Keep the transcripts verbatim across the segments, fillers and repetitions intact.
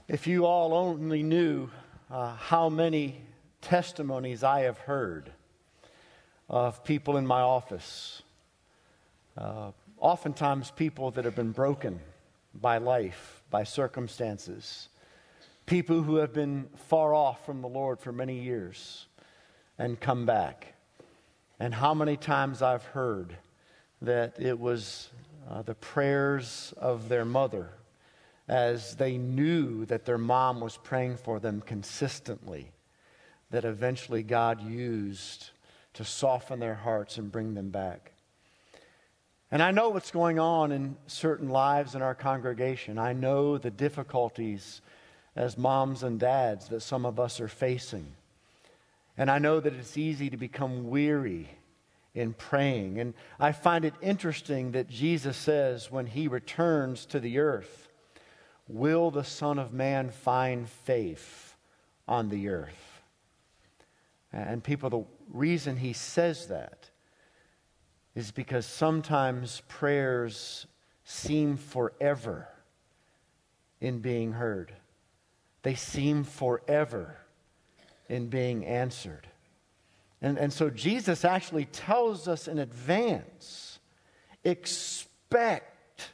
If you all only knew uh, how many testimonies I have heard of people in my office, uh, oftentimes people that have been broken by life, by circumstances, people who have been far off from the Lord for many years and come back. And how many times I've heard that it was uh, the prayers of their mother as they knew that their mom was praying for them consistently, that eventually God used to soften their hearts and bring them back. And I know what's going on in certain lives in our congregation. I know the difficulties as moms and dads that some of us are facing. And I know that it's easy to become weary in praying. And I find it interesting that Jesus says when he returns to the earth, will the Son of Man find faith on the earth? And people, the reason he says that is because sometimes prayers seem forever in being heard. They seem forever in being answered. And, and so Jesus actually tells us in advance, expect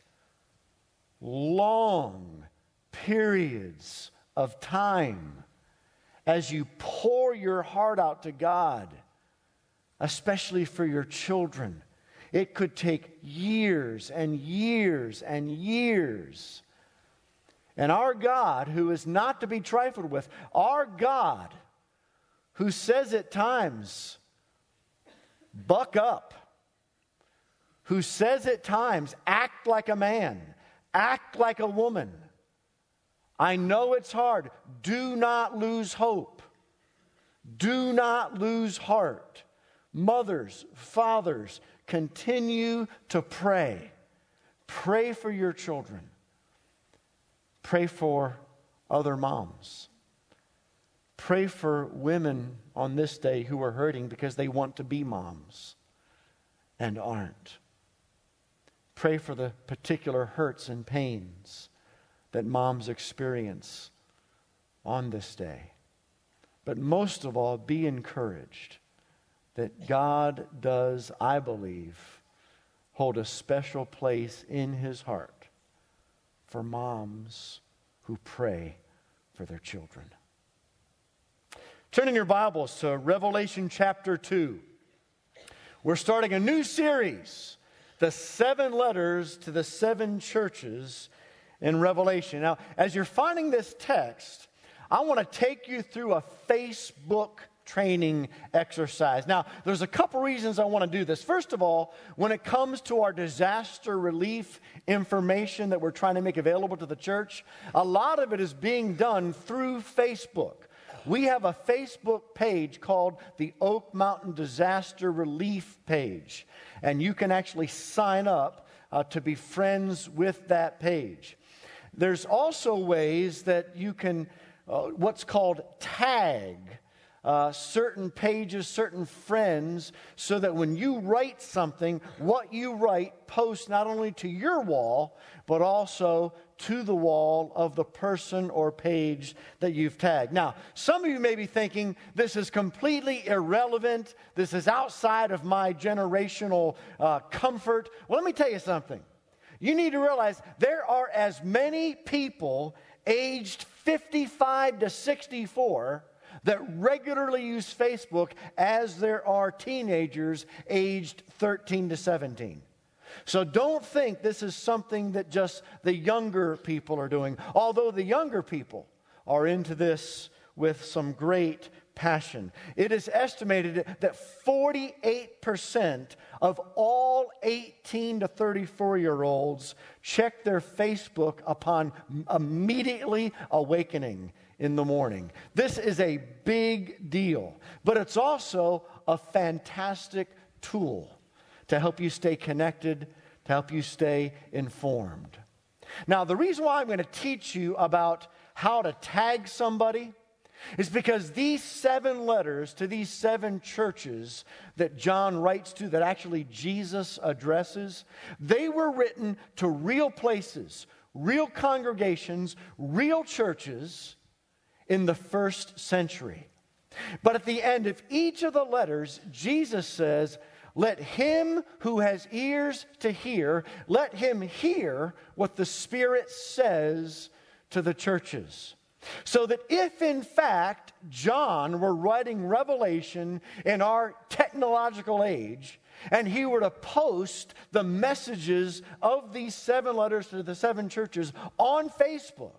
long periods of time as you pour your heart out to God, especially for your children. It could take years and years and years. And our God, who is not to be trifled with, our God, who says at times, buck up, who says at times, act like a man, act like a woman. I know it's hard. Do not lose hope. Do not lose heart. Mothers, fathers, continue to pray. Pray for your children. Pray for other moms. Pray for women on this day who are hurting because they want to be moms and aren't. Pray for the particular hurts and pains that moms experience on this day. But most of all, be encouraged that God does, I believe, hold a special place in His heart for moms who pray for their children. Turn in your Bibles to Revelation chapter two. We're starting a new series, the seven letters to the seven churches in Revelation. Now, as you're finding this text, I want to take you through a Facebook training exercise. Now, there's a couple reasons I want to do this. First of all, when it comes to our disaster relief information that we're trying to make available to the church, a lot of it is being done through Facebook. We have a Facebook page called the Oak Mountain Disaster Relief page, and you can actually sign up uh, to be friends with that page. There's also ways that you can, uh, what's called tag uh, certain pages, certain friends, so that when you write something, what you write posts not only to your wall, but also to the wall of the person or page that you've tagged. Now, some of you may be thinking, this is completely irrelevant. This is outside of my generational uh, comfort. Well, let me tell you something. You need to realize there are as many people aged fifty-five to sixty-four that regularly use Facebook as there are teenagers aged thirteen to seventeen. So don't think this is something that just the younger people are doing, although the younger people are into this with some great passion. It is estimated that forty-eight percent of all eighteen to thirty-four-year-olds check their Facebook upon immediately awakening in the morning. This is a big deal, but it's also a fantastic tool to help you stay connected, to help you stay informed. Now, the reason why I'm going to teach you about how to tag somebody is because these seven letters to these seven churches that John writes to, that actually Jesus addresses, they were written to real places, real congregations, real churches in the first century. But at the end of each of the letters, Jesus says, let him who has ears to hear, let him hear what the Spirit says to the churches. So that if in fact John were writing Revelation in our technological age, and he were to post the messages of these seven letters to the seven churches on Facebook,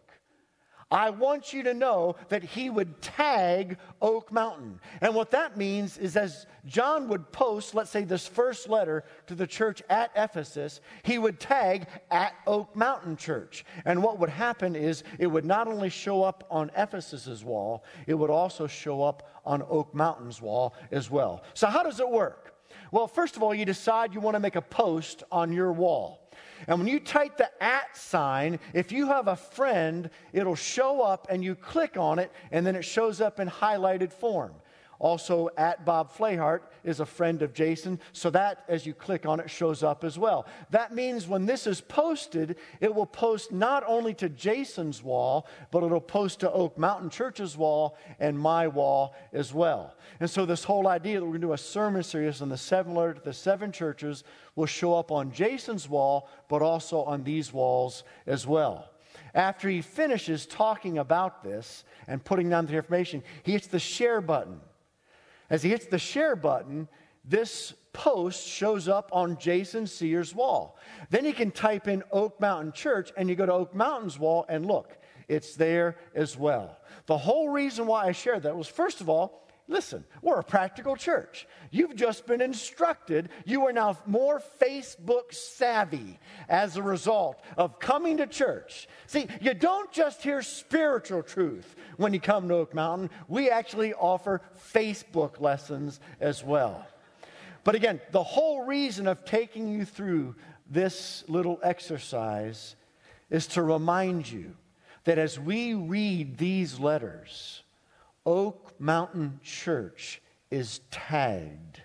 I want you to know that he would tag Oak Mountain. And what that means is as John would post, let's say, this first letter to the church at Ephesus, he would tag at Oak Mountain Church. And what would happen is it would not only show up on Ephesus's wall, it would also show up on Oak Mountain's wall as well. So how does it work? Well, first of all, you decide you want to make a post on your wall. And when you type the at sign, if you have a friend, it'll show up and you click on it and then it shows up in highlighted form. Also, at Bob Flahart is a friend of Jason, so that, as you click on it, shows up as well. That means when this is posted, it will post not only to Jason's wall, but it'll post to Oak Mountain Church's wall and my wall as well. And so this whole idea that we're going to do a sermon series on the seven letters to the seven churches will show up on Jason's wall, but also on these walls as well. After he finishes talking about this and putting down the information, he hits the share button. As he hits the share button, this post shows up on Jason Sears' wall. Then he can type in Oak Mountain Church, and you go to Oak Mountain's wall, and look, it's there as well. The whole reason why I shared that was, first of all, listen, we're a practical church. You've just been instructed. You are now more Facebook savvy as a result of coming to church. See, you don't just hear spiritual truth when you come to Oak Mountain. We actually offer Facebook lessons as well. But again, the whole reason of taking you through this little exercise is to remind you that as we read these letters, Oak Mountain Church is tagged.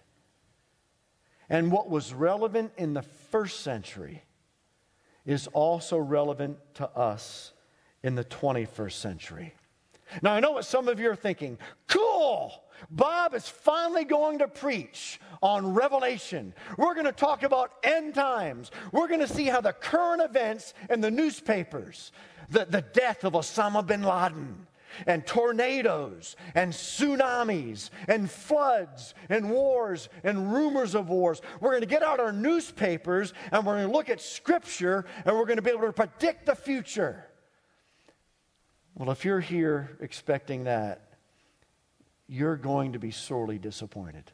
And what was relevant in the first century is also relevant to us in the twenty-first century. Now, I know what some of you are thinking. Cool! Bob is finally going to preach on Revelation. We're going to talk about end times. We're going to see how the current events in the newspapers, the, the death of Osama bin Laden, and tornadoes, and tsunamis, and floods, and wars, and rumors of wars. We're going to get out our newspapers, and we're going to look at Scripture, and we're going to be able to predict the future. Well, if you're here expecting that, you're going to be sorely disappointed.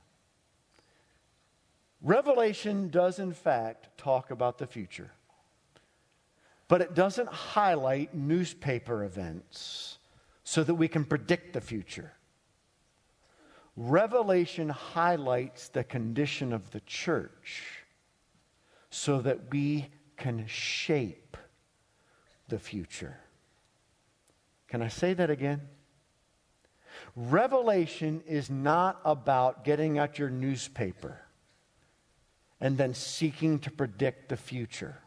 Revelation does, in fact, talk about the future, but it doesn't highlight newspaper events so that we can predict the future. Revelation highlights the condition of the church so that we can shape the future. Can I say that again? Revelation is not about getting out your newspaper and then seeking to predict the future.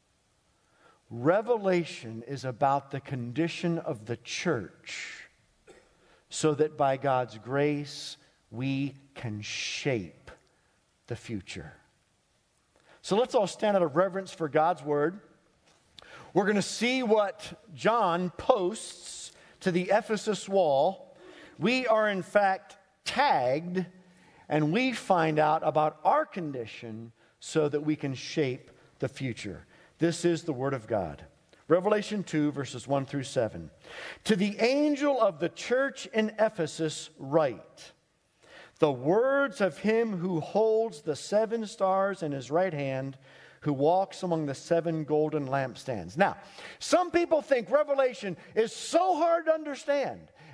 Revelation is about the condition of the church so that by God's grace we can shape the future. So let's all stand out of reverence for God's word. We're going to see what John posts to the Ephesus wall. We are in fact tagged, and we find out about our condition so that we can shape the future. This is the Word of God. Revelation two, verses one through seven. To the angel of the church in Ephesus write, the words of him who holds the seven stars in his right hand, who walks among the seven golden lampstands. Now, some people think Revelation is so hard to understand,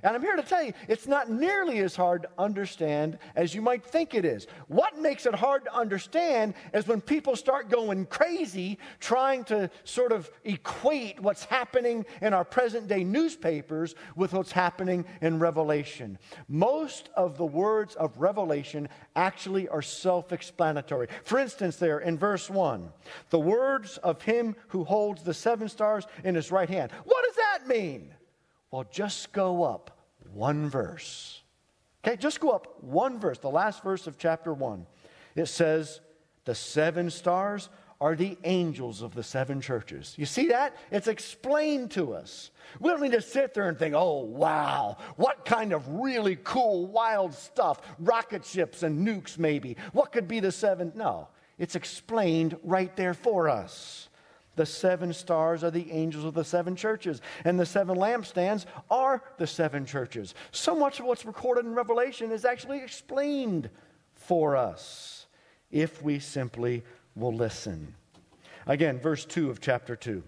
And I'm here to tell you, it's not nearly as hard to understand as you might think it is. What makes it hard to understand is when people start going crazy trying to sort of equate what's happening in our present-day newspapers with what's happening in Revelation. Most of the words of Revelation actually are self-explanatory. For instance, there in verse one, the words of him who holds the seven stars in his right hand. What does that mean? Well, just go up one verse. Okay, just go up one verse, the last verse of chapter one. It says, the seven stars are the angels of the seven churches. You see that? It's explained to us. We don't need to sit there and think, oh, wow, what kind of really cool, wild stuff, rocket ships and nukes maybe. What could be the seven? No, it's explained right there for us. The seven stars are the angels of the seven churches, and the seven lampstands are the seven churches. So much of what's recorded in Revelation is actually explained for us if we simply will listen. Again, verse two of chapter two.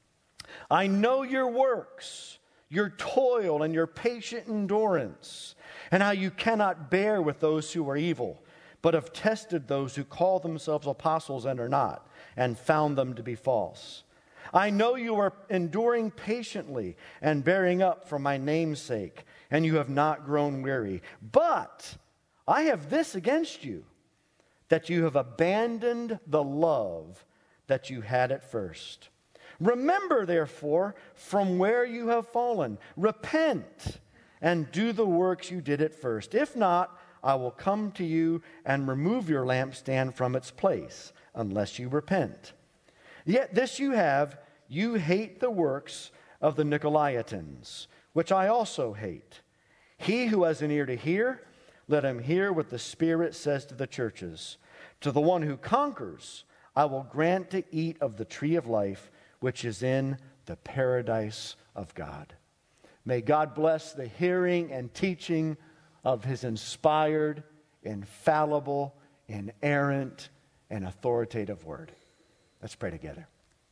I know your works, your toil, and your patient endurance, and how you cannot bear with those who are evil, but have tested those who call themselves apostles and are not, and found them to be false. I know you are enduring patiently and bearing up for my name's sake, and you have not grown weary. But I have this against you, that you have abandoned the love that you had at first. Remember, therefore, from where you have fallen. Repent and do the works you did at first. If not, I will come to you and remove your lampstand from its place, unless you repent. Yet this you have, you hate the works of the Nicolaitans, which I also hate. He who has an ear to hear, let him hear what the Spirit says to the churches. To the one who conquers, I will grant to eat of the tree of life, which is in the paradise of God. May God bless the hearing and teaching of his inspired, infallible, inerrant, and authoritative word. Let's pray together.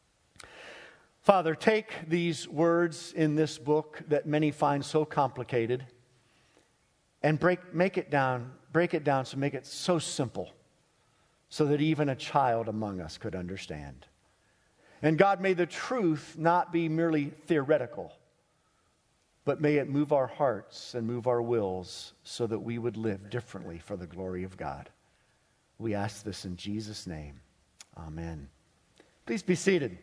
Father, take these words in this book that many find so complicated and break, make it down, break it down so make it so simple so that even a child among us could understand. And God, may the truth not be merely theoretical, but may it move our hearts and move our wills so that we would live differently for the glory of God. We ask this in Jesus' name. Amen. Please be seated.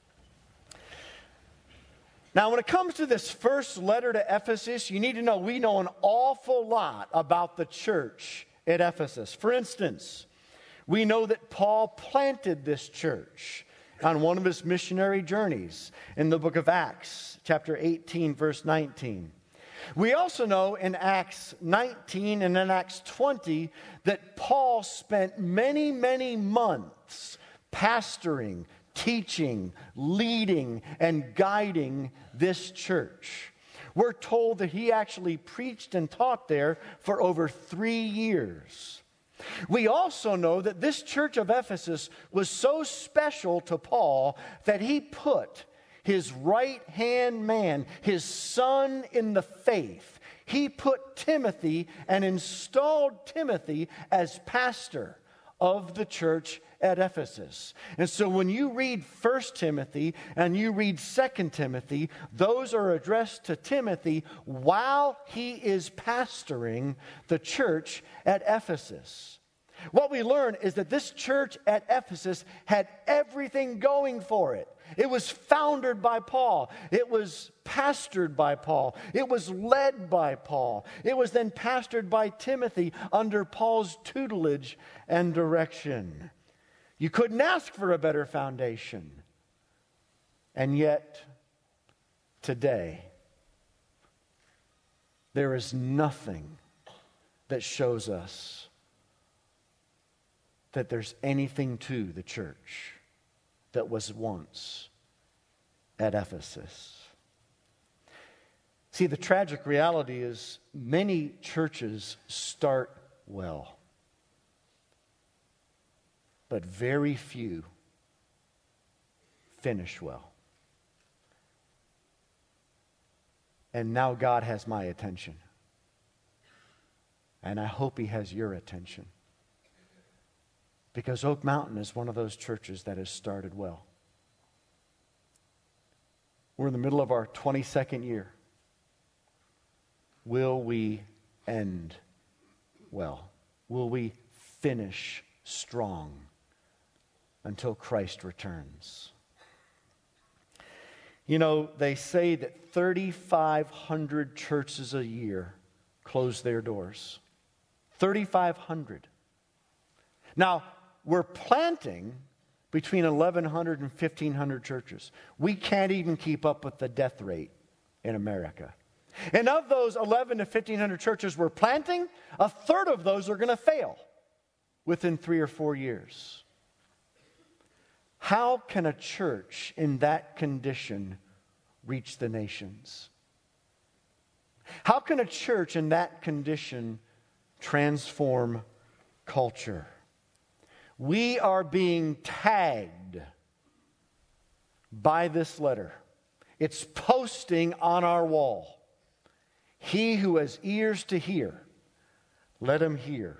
Now, when it comes to this first letter to Ephesus, you need to know we know an awful lot about the church at Ephesus. For instance, we know that Paul planted this church on one of his missionary journeys in the book of Acts, chapter eighteen, verse nineteen. We also know in Acts nineteen and in Acts twenty that Paul spent many, many months pastoring, teaching, leading, and guiding this church. We're told that he actually preached and taught there for over three years. We also know that this church of Ephesus was so special to Paul that he put his right-hand man, his son in the faith, he put Timothy and installed Timothy as pastor of the church at Ephesus. And so when you read First Timothy and you read Second Timothy, those are addressed to Timothy while he is pastoring the church at Ephesus. What we learn is that this church at Ephesus had everything going for it. It was founded by Paul. It was pastored by Paul. It was led by Paul. It was then pastored by Timothy under Paul's tutelage and direction. You couldn't ask for a better foundation. And yet, today, there is nothing that shows us that there's anything to the church that was once at Ephesus. See, the tragic reality is many churches start well, but very few finish well. And now God has my attention. And I hope He has your attention. Because Oak Mountain is one of those churches that has started well. We're in the middle of our twenty-second year. Will we end well? Will we finish strong until Christ returns? You know, they say that thirty-five hundred churches a year close their doors. thirty-five hundred. Now, we're planting between eleven hundred and fifteen hundred churches. We can't even keep up with the death rate in America. And of those eleven to fifteen hundred churches we're planting, a third of those are going to fail within three or four years. How can a church in that condition reach the nations? How can a church in that condition transform culture? We are being tagged by this letter. It's posting on our wall. He who has ears to hear, let him hear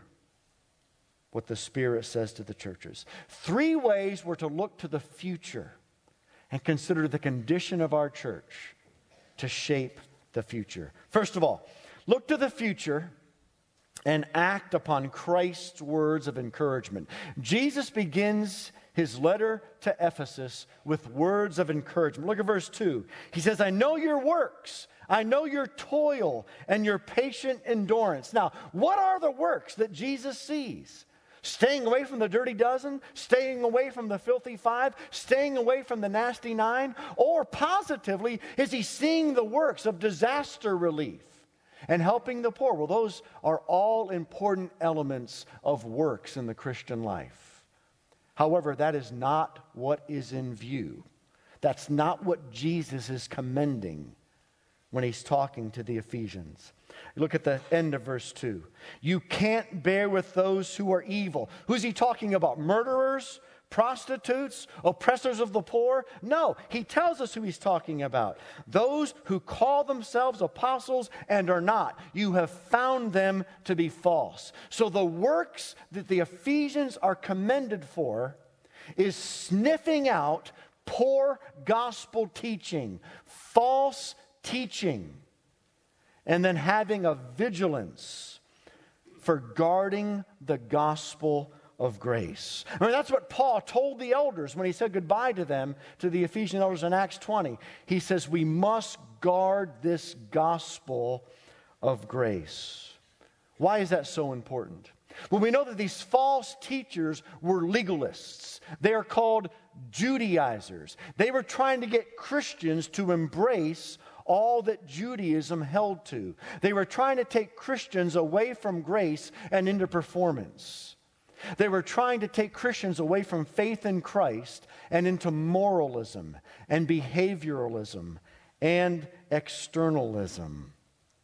what the Spirit says to the churches. Three ways we're to look to the future and consider the condition of our church to shape the future. First of all, look to the future and act upon Christ's words of encouragement. Jesus begins his letter to Ephesus with words of encouragement. Look at verse two. He says, I know your works. I know your toil and your patient endurance. Now, what are the works that Jesus sees? Staying away from the dirty dozen, staying away from the filthy five, staying away from the nasty nine, or positively, is he seeing the works of disaster relief and helping the poor? Well, those are all important elements of works in the Christian life. However, that is not what is in view. That's not what Jesus is commending when he's talking to the Ephesians. Look at the end of verse two. You can't bear with those who are evil. Who's he talking about? Murderers? Prostitutes? Oppressors of the poor? No, he tells us who he's talking about. Those who call themselves apostles and are not. You have found them to be false. So the works that the Ephesians are commended for is sniffing out poor gospel teaching, false teaching, and then having a vigilance for guarding the gospel of grace. I mean, that's what Paul told the elders when he said goodbye to them, to the Ephesian elders in Acts twenty. He says, we must guard this gospel of grace. Why is that so important? Well, we know that these false teachers were legalists. They are called Judaizers. They were trying to get Christians to embrace all that Judaism held to. They were trying to take Christians away from grace and into performance. They were trying to take Christians away from faith in Christ and into moralism and behavioralism and externalism.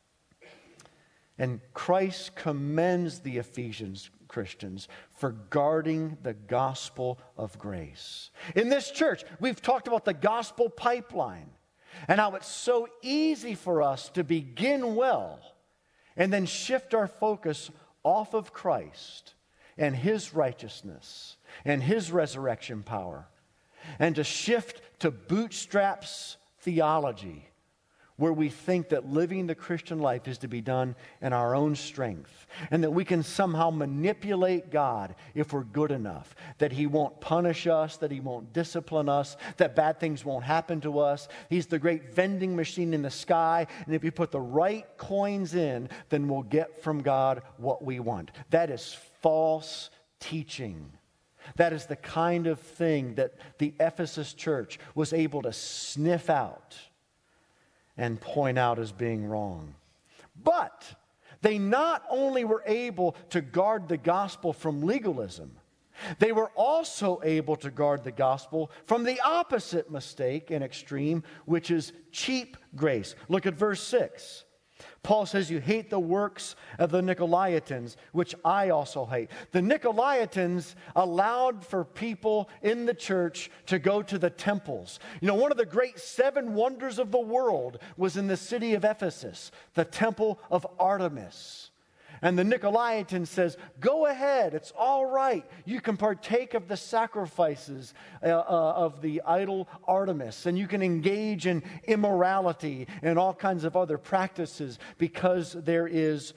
And Christ commends the Ephesians Christians for guarding the gospel of grace. In this church, we've talked about the gospel pipeline and how it's so easy for us to begin well and then shift our focus off of Christ and His righteousness and His resurrection power, and to shift to bootstraps theology, where we think that living the Christian life is to be done in our own strength, and that we can somehow manipulate God if we're good enough, that He won't punish us, that He won't discipline us, that bad things won't happen to us. He's the great vending machine in the sky, and if you put the right coins in, then we'll get from God what we want. That is false teaching. That is the kind of thing that the Ephesus church was able to sniff out and point out as being wrong. But they not only were able to guard the gospel from legalism, they were also able to guard the gospel from the opposite mistake and extreme, which is cheap grace. Look at verse six. Paul says you hate the works of the Nicolaitans, which I also hate. The Nicolaitans allowed for people in the church to go to the temples. You know, one of the great seven wonders of the world was in the city of Ephesus, the temple of Artemis. And the Nicolaitans says, go ahead, it's all right. You can partake of the sacrifices uh, uh, of the idol Artemis, and you can engage in immorality and all kinds of other practices because there is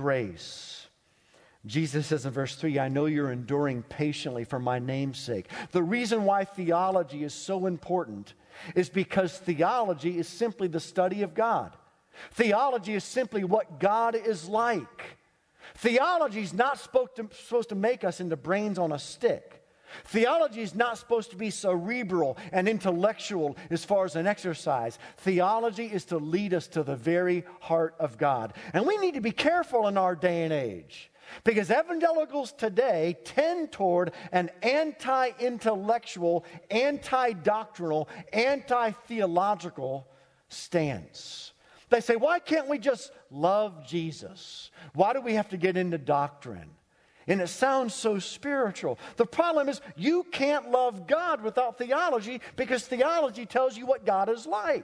grace. Jesus says in verse three, I know you're enduring patiently for my name's sake. The reason why theology is so important is because theology is simply the study of God. Theology is simply what God is like. Theology is not supposed to, supposed to make us into brains on a stick. Theology is not supposed to be cerebral and intellectual as far as an exercise. Theology is to lead us to the very heart of God. And we need to be careful in our day and age, because evangelicals today tend toward an anti-intellectual, anti-doctrinal, anti-theological stance. They say, why can't we just love Jesus? Why do we have to get into doctrine? And it sounds so spiritual. The problem is you can't love God without theology, because theology tells you what God is like.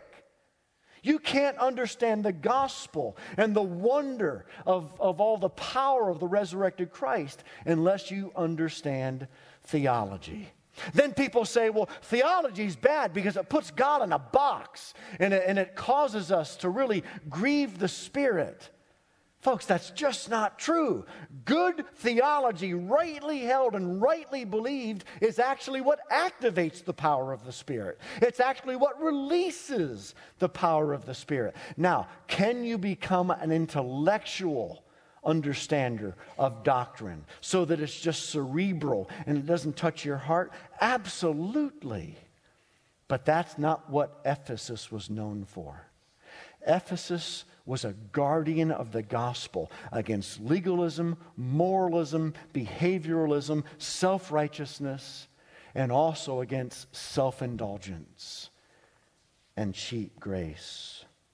You can't understand the gospel and the wonder of, of all the power of the resurrected Christ unless you understand theology. Then people say, well, theology is bad because it puts God in a box and it, and it causes us to really grieve the Spirit. Folks, that's just not true. Good theology, rightly held and rightly believed, is actually what activates the power of the Spirit. It's actually what releases the power of the Spirit. Now, can you become an intellectual understander of doctrine so that it's just cerebral and it doesn't touch your heart? Absolutely. But that's not what Ephesus was known for. Ephesus was a guardian of the gospel against legalism, moralism, behavioralism, self-righteousness, and also against self-indulgence and cheap grace.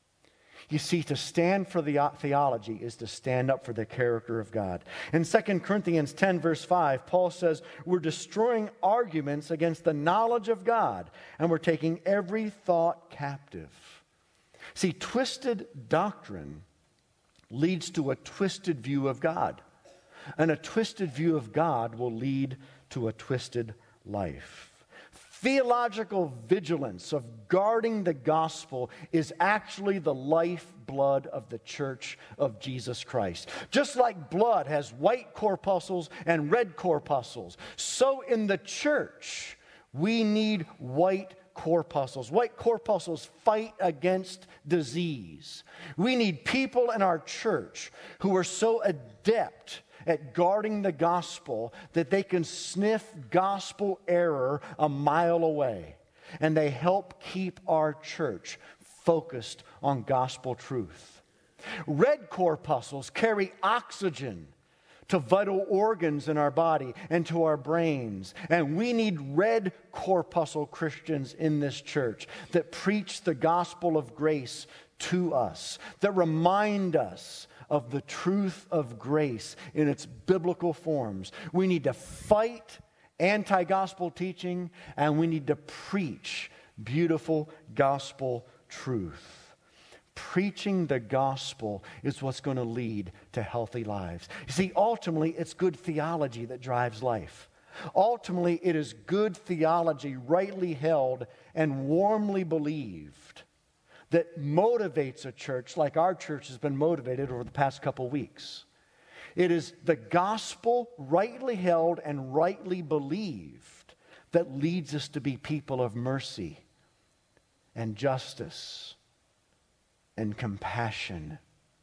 You see, to stand for the theology is to stand up for the character of God. In Second Corinthians ten, verse five, Paul says, we're destroying arguments against the knowledge of God, and we're taking every thought captive. See, twisted doctrine leads to a twisted view of God. And a twisted view of God will lead to a twisted life. Theological vigilance of guarding the gospel is actually the lifeblood of the church of Jesus Christ. Just like blood has white corpuscles and red corpuscles, so in the church we need white corpuscles. White corpuscles fight against disease. We need people in our church who are so adept at guarding the gospel that they can sniff gospel error a mile away. And they help keep our church focused on gospel truth. Red corpuscles carry oxygen to vital organs in our body and to our brains. And we need red corpuscle Christians in this church that preach the gospel of grace to us, that remind us of the truth of grace in its biblical forms. We need to fight anti-gospel teaching, and we need to preach beautiful gospel truth. Preaching the gospel is what's going to lead to healthy lives. You see, ultimately, it's good theology that drives life. Ultimately, it is good theology, rightly held and warmly believed, that motivates a church like our church has been motivated over the past couple weeks. It is the gospel, rightly held and rightly believed, that leads us to be people of mercy and justice and compassion.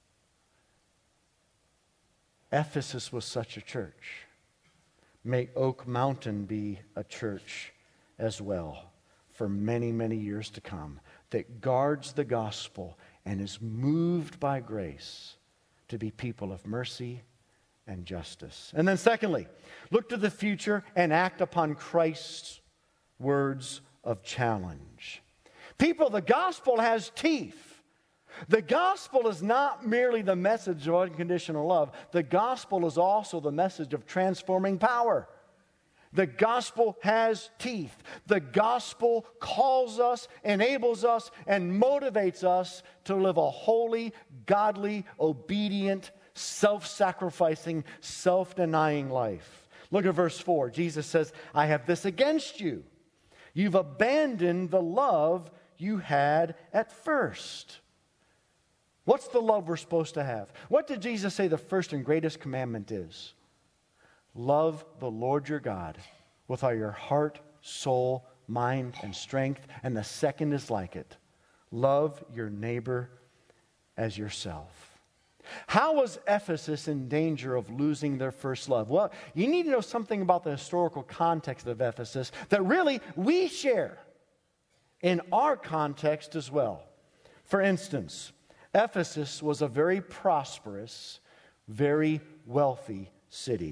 Ephesus was such a church. May Oak Mountain be a church as well for many, many years to come, that guards the gospel and is moved by grace to be people of mercy and justice. And then secondly, look to the future and act upon Christ's words of challenge. People, the gospel has teeth. The gospel is not merely the message of unconditional love. The gospel is also the message of transforming power. The gospel has teeth. The gospel calls us, enables us, and motivates us to live a holy, godly, obedient, self-sacrificing, self-denying life. Look at verse four. Jesus says, I have this against you. You've abandoned the love you had at first. What's the love we're supposed to have? What did Jesus say the first and greatest commandment is? Love the Lord your God with all your heart, soul, mind, and strength. And the second is like it. Love your neighbor as yourself. How was Ephesus in danger of losing their first love? Well, you need to know something about the historical context of Ephesus that really we share in our context as well. For instance, Ephesus was a very prosperous, very wealthy city.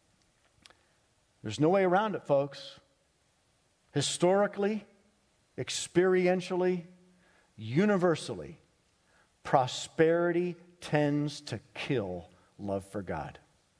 There's no way around it, folks. Historically, experientially, universally, prosperity tends to kill love for God.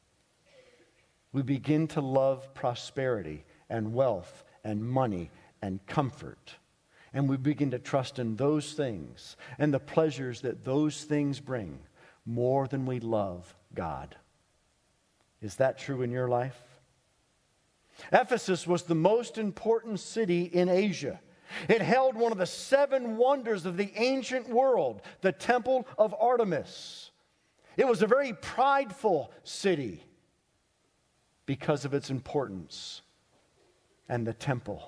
We begin to love prosperity and wealth and money and comfort. And we begin to trust in those things and the pleasures that those things bring more than we love God. Is that true in your life? Ephesus was the most important city in Asia. It held one of the seven wonders of the ancient world, the Temple of Artemis. It was a very prideful city because of its importance and the temple.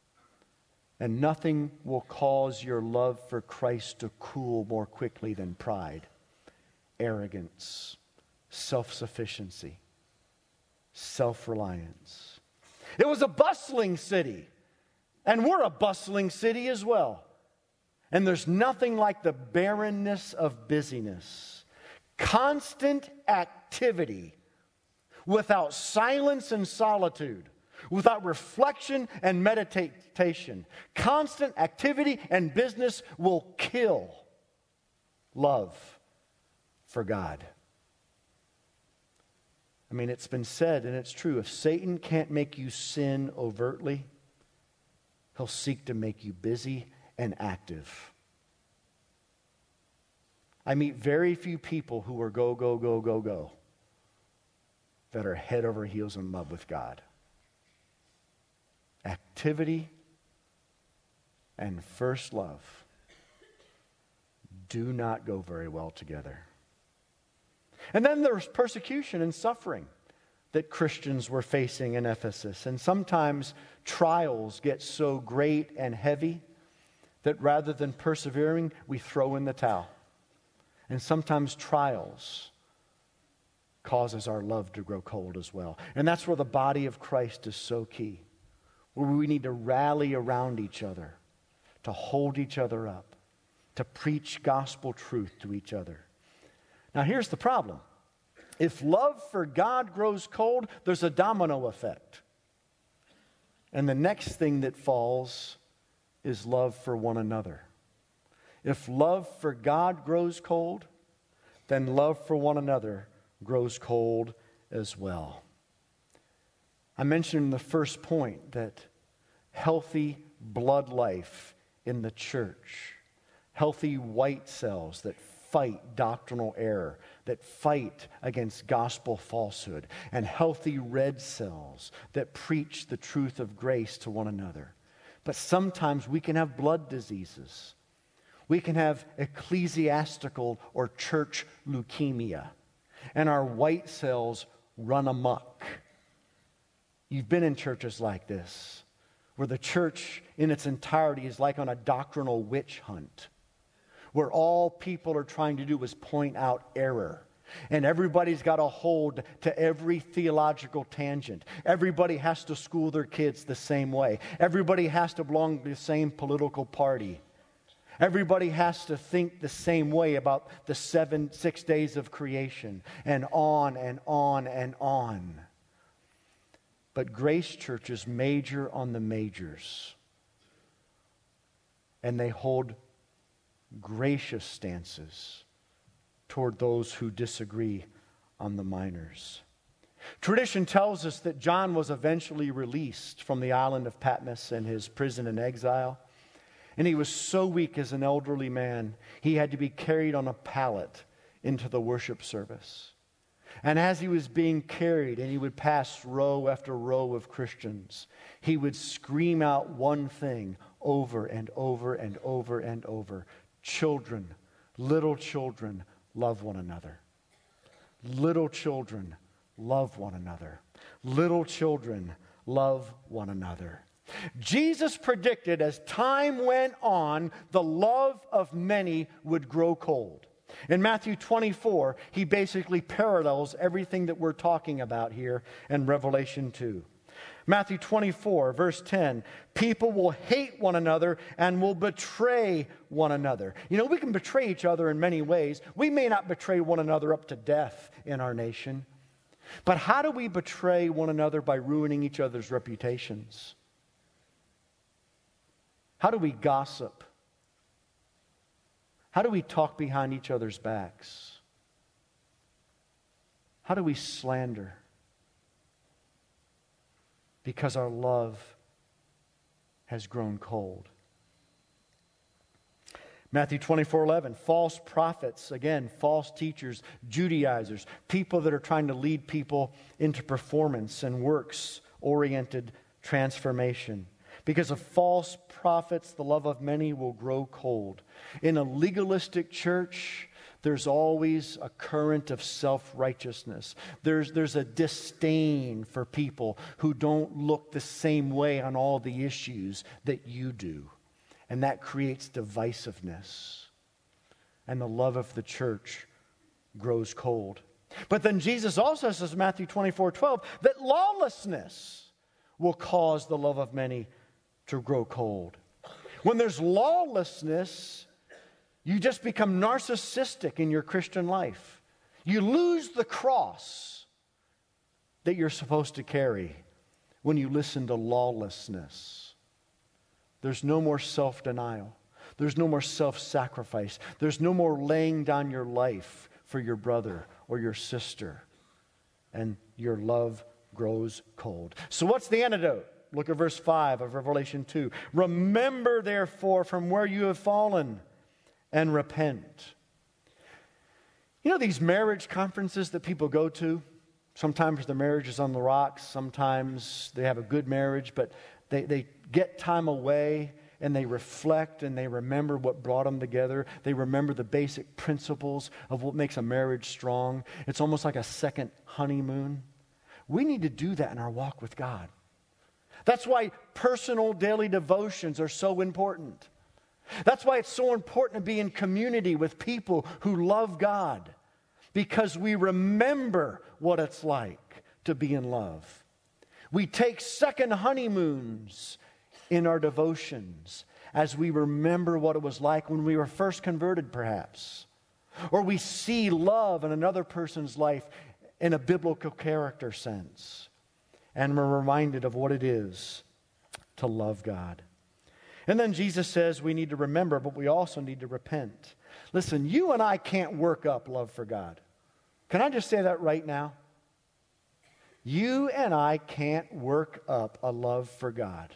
And nothing will cause your love for Christ to cool more quickly than pride, arrogance, self-sufficiency, self-reliance. It was a bustling city. And we're a bustling city as well. And there's nothing like the barrenness of busyness. Constant activity without silence and solitude, without reflection and meditation. Constant activity and business will kill love for God. I mean, it's been said, and it's true, if Satan can't make you sin overtly, he'll seek to make you busy and active. I meet very few people who are go, go, go, go, go, that are head over heels in love with God. Activity and first love do not go very well together. And then there's persecution and suffering that Christians were facing in Ephesus. And sometimes trials get so great and heavy that rather than persevering, we throw in the towel. And sometimes trials causes our love to grow cold as well. And that's where the body of Christ is so key. Where we need to rally around each other, to hold each other up, to preach gospel truth to each other. Now here's the problem. If love for God grows cold, there's a domino effect. And the next thing that falls is love for one another. If love for God grows cold, then love for one another grows cold as well. I mentioned in the first point that healthy blood life in the church, healthy white cells that fight doctrinal error, that fight against gospel falsehood, and healthy red cells that preach the truth of grace to one another. But sometimes we can have blood diseases. We can have ecclesiastical or church leukemia, and our white cells run amok. You've been in churches like this, where the church in its entirety is like on a doctrinal witch hunt, where all people are trying to do is point out error. And everybody's got a hold to every theological tangent. Everybody has to school their kids the same way. Everybody has to belong to the same political party. Everybody has to think the same way about the seven, six days of creation, and on and on and on. But Grace churches major on the majors. And they hold gracious stances toward those who disagree on the minors. Tradition tells us that John was eventually released from the island of Patmos and his prison and exile. And he was so weak as an elderly man, he had to be carried on a pallet into the worship service. And as he was being carried and he would pass row after row of Christians, he would scream out one thing over and over and over and over. Children, little children, love one another. Little children, love one another. Little children, love one another. Jesus predicted as time went on, the love of many would grow cold. In Matthew twenty-four, he basically parallels everything that we're talking about here in Revelation two. Matthew twenty-four, verse ten, people will hate one another and will betray one another. You know, we can betray each other in many ways. We may not betray one another up to death in our nation. But how do we betray one another by ruining each other's reputations? How do we gossip? How do we talk behind each other's backs? How do we slander? Because our love has grown cold. Matthew twenty-four eleven, false prophets, again, false teachers, Judaizers, people that are trying to lead people into performance and works-oriented transformation. Because of false prophets, the love of many will grow cold. In a legalistic church, there's always a current of self-righteousness. There's, there's a disdain for people who don't look the same way on all the issues that you do. And that creates divisiveness. And the love of the church grows cold. But then Jesus also says in Matthew twenty-four twelve that lawlessness will cause the love of many to grow cold. When there's lawlessness, you just become narcissistic in your Christian life. You lose the cross that you're supposed to carry when you listen to lawlessness. There's no more self-denial. There's no more self-sacrifice. There's no more laying down your life for your brother or your sister. And your love grows cold. So what's the antidote? Look at verse five of Revelation two. Remember, therefore, from where you have fallen, and repent. You know these marriage conferences that people go to? Sometimes the marriage is on the rocks. Sometimes they have a good marriage, but they, they get time away and they reflect and they remember what brought them together. They remember the basic principles of what makes a marriage strong. It's almost like a second honeymoon. We need to do that in our walk with God. That's why personal daily devotions are so important. That's why it's so important to be in community with people who love God, because we remember what it's like to be in love. We take second honeymoons in our devotions as we remember what it was like when we were first converted, perhaps. Or we see love in another person's life in a biblical character sense. And we're reminded of what it is to love God. And then Jesus says we need to remember, but we also need to repent. Listen, you and I can't work up love for God. Can I just say that right now? You and I can't work up a love for God.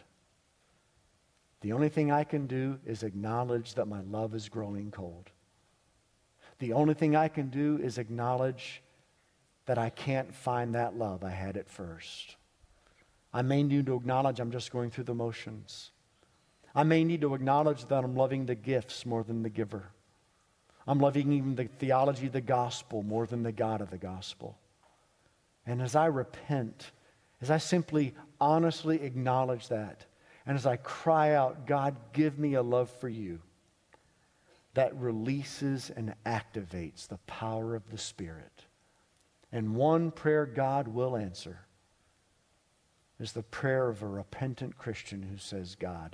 The only thing I can do is acknowledge that my love is growing cold. The only thing I can do is acknowledge that I can't find that love I had at first. I may need to acknowledge I'm just going through the motions. I may need to acknowledge that I'm loving the gifts more than the giver. I'm loving even the theology of the gospel more than the God of the gospel. And as I repent, as I simply honestly acknowledge that, and as I cry out, God, give me a love for you, that releases and activates the power of the Spirit. And one prayer God will answer is the prayer of a repentant Christian who says, God,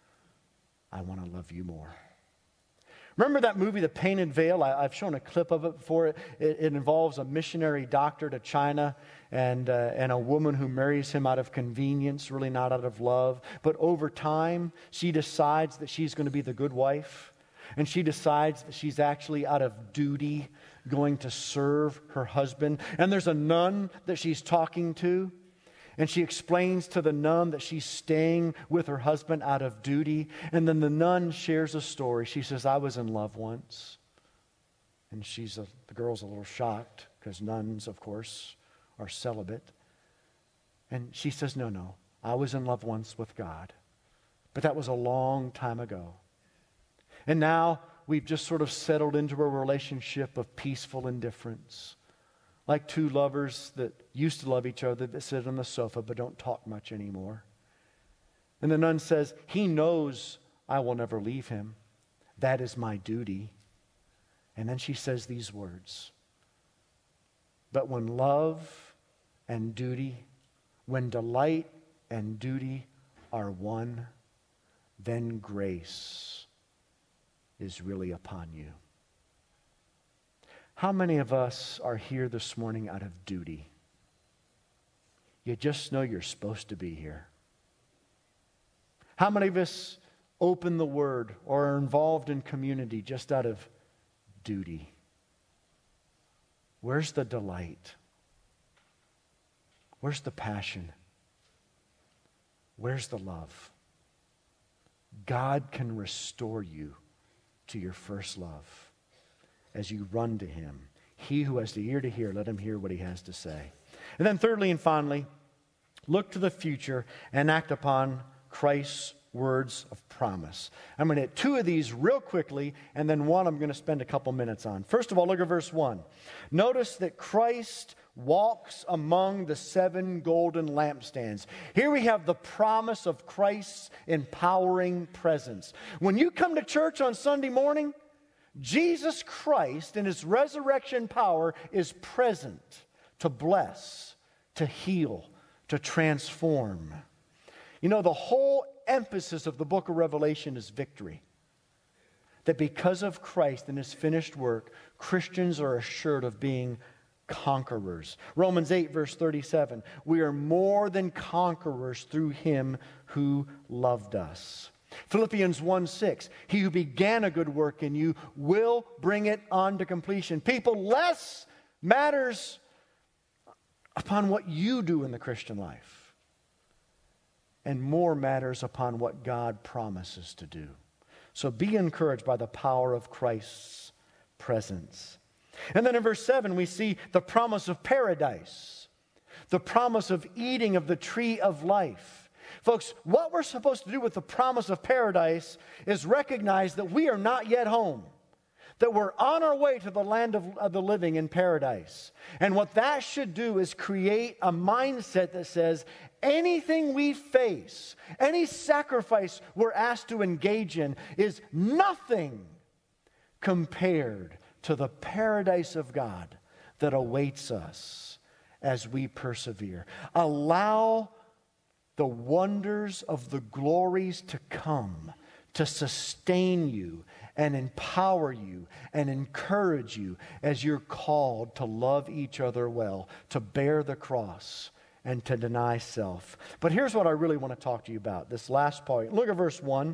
I want to love you more. Remember that movie, The Painted Veil? I, I've shown a clip of it before. It, it, it involves a missionary doctor to China and, uh, and a woman who marries him out of convenience, really not out of love. But over time, she decides that she's going to be the good wife. and she decides that she's actually out of duty going to serve her husband. And there's a nun that she's talking to, and she explains to the nun that she's staying with her husband out of duty. And then the nun shares a story. She says, I was in love once. And she's a, the girl's a little shocked because nuns, of course, are celibate. And she says, no, no, I was in love once with God. But that was a long time ago. And now we've just sort of settled into a relationship of peaceful indifference. Like two lovers that used to love each other that sit on the sofa but don't talk much anymore. And the nun says, he knows I will never leave him. That is my duty. And then she says these words. But when love and duty, when delight and duty are one, then grace is really upon you. How many of us are here this morning out of duty? You just know you're supposed to be here. How many of us open the Word or are involved in community just out of duty? Where's the delight? Where's the passion? Where's the love? God can restore you to your first love as you run to Him. He who has the ear to hear, let him hear what He has to say. And then thirdly and finally, look to the future and act upon Christ's words of promise. I'm going to hit two of these real quickly, and then one I'm going to spend a couple minutes on. First of all, look at verse one. Notice that Christ walks among the seven golden lampstands. Here we have the promise of Christ's empowering presence. When you come to church on Sunday morning, Jesus Christ in His resurrection power is present to bless, to heal, to transform. You know, the whole emphasis of the book of Revelation is victory. That because of Christ and His finished work, Christians are assured of being conquerors. Romans eight verse thirty-seven, we are more than conquerors through Him who loved us. Philippians one six, he who began a good work in you will bring it on to completion. People, less matters upon what you do in the Christian life, and more matters upon what God promises to do. So be encouraged by the power of Christ's presence. And then in verse seven, we see the promise of paradise, the promise of eating of the tree of life. Folks, what we're supposed to do with the promise of paradise is recognize that we are not yet home, that we're on our way to the land of, of the living in paradise. And what that should do is create a mindset that says anything we face, any sacrifice we're asked to engage in is nothing compared to the paradise of God that awaits us as we persevere. Allow the wonders of the glories to come to sustain you and empower you and encourage you as you're called to love each other well, to bear the cross and to deny self. But here's what I really want to talk to you about, this last point. Look at verse one.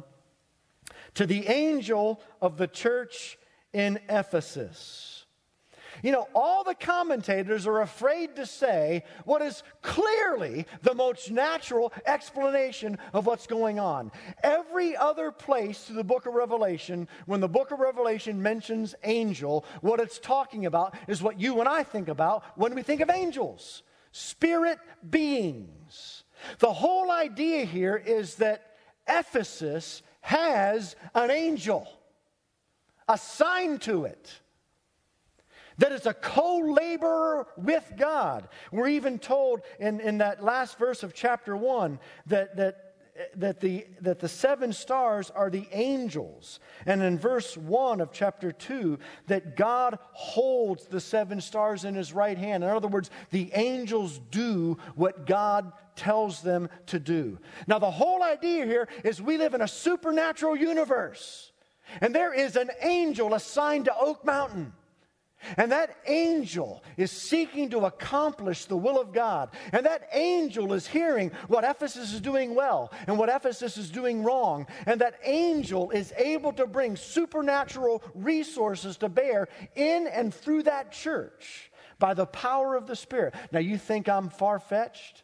To the angel of the church in Ephesus. You know, all the commentators are afraid to say what is clearly the most natural explanation of what's going on. Every other place through the book of Revelation, when the book of Revelation mentions angel, what it's talking about is what you and I think about when we think of angels. Spirit beings. The whole idea here is that Ephesus has an angel assigned to it, that is a co-laborer with God. We're even told in, in that last verse of chapter one that, that, that, the, that the seven stars are the angels. And in verse one of chapter two, that God holds the seven stars in His right hand. In other words, the angels do what God tells them to do. Now, the whole idea here is we live in a supernatural universe. And there is an angel assigned to Oak Mountain. And that angel is seeking to accomplish the will of God. And that angel is hearing what Ephesus is doing well and what Ephesus is doing wrong. And that angel is able to bring supernatural resources to bear in and through that church by the power of the Spirit. Now, you think I'm far-fetched?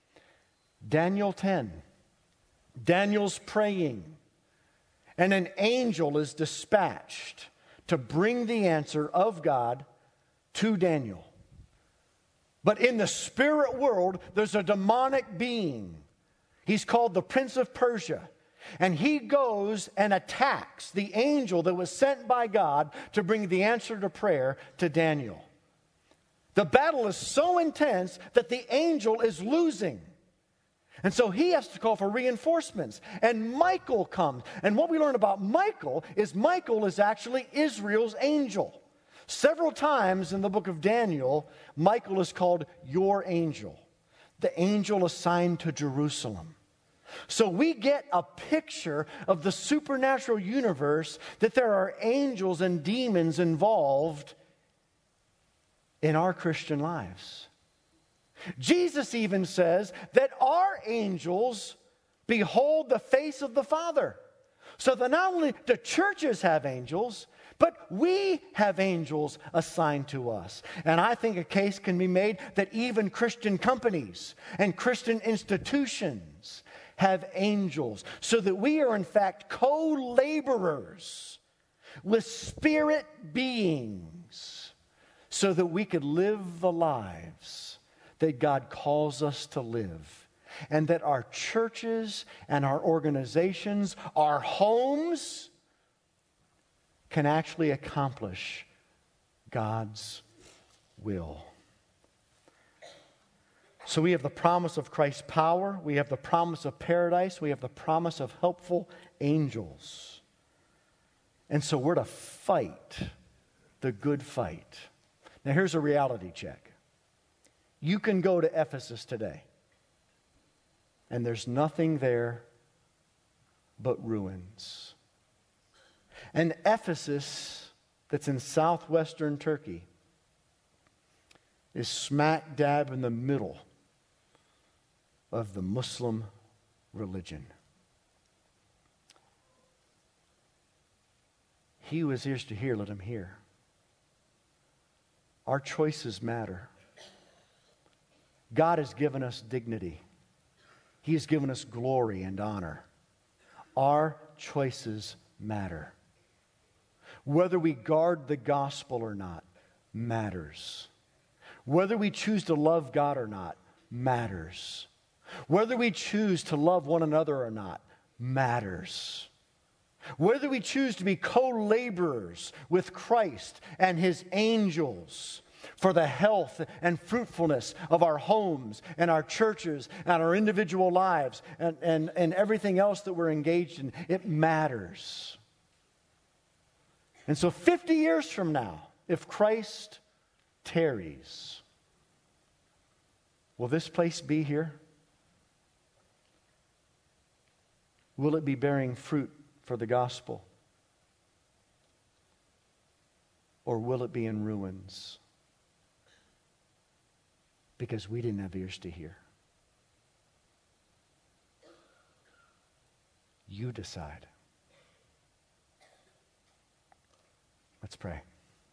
Daniel ten. Daniel's praying, and an angel is dispatched to bring the answer of God to Daniel. But in the spirit world, there's a demonic being. He's called the Prince of Persia. And he goes and attacks the angel that was sent by God to bring the answer to prayer to Daniel. The battle is so intense that the angel is losing. And so he has to call for reinforcements. And Michael comes. And what we learn about Michael is Michael is actually Israel's angel. Several times in the book of Daniel, Michael is called your angel, the angel assigned to Jerusalem. So we get a picture of the supernatural universe, that there are angels and demons involved in our Christian lives. Jesus even says that our angels behold the face of the Father. So that not only do churches have angels, but we have angels assigned to us. And I think a case can be made that even Christian companies and Christian institutions have angels, so that we are in fact co-laborers with spirit beings, so that we could live the lives that God calls us to live, and that our churches and our organizations, our homes, can actually accomplish God's will. So we have the promise of Christ's power, we have the promise of paradise, we have the promise of helpful angels. And so we're to fight the good fight. Now here's a reality check. You can go to Ephesus today, and there's nothing there but ruins. And Ephesus, that's in southwestern Turkey, is smack dab in the middle of the Muslim religion. He who has ears to hear, let him hear. Our choices matter. God has given us dignity. He has given us glory and honor. Our choices matter. Whether we guard the gospel or not matters. Whether we choose to love God or not matters. Whether we choose to love one another or not matters. Whether we choose to be co-laborers with Christ and His angels for the health and fruitfulness of our homes and our churches and our individual lives and, and, and everything else that we're engaged in, it matters. And so fifty years from now, if Christ tarries, will this place be here? Will it be bearing fruit for the gospel? Or will it be in ruins? Because we didn't have ears to hear. You decide. Let's pray.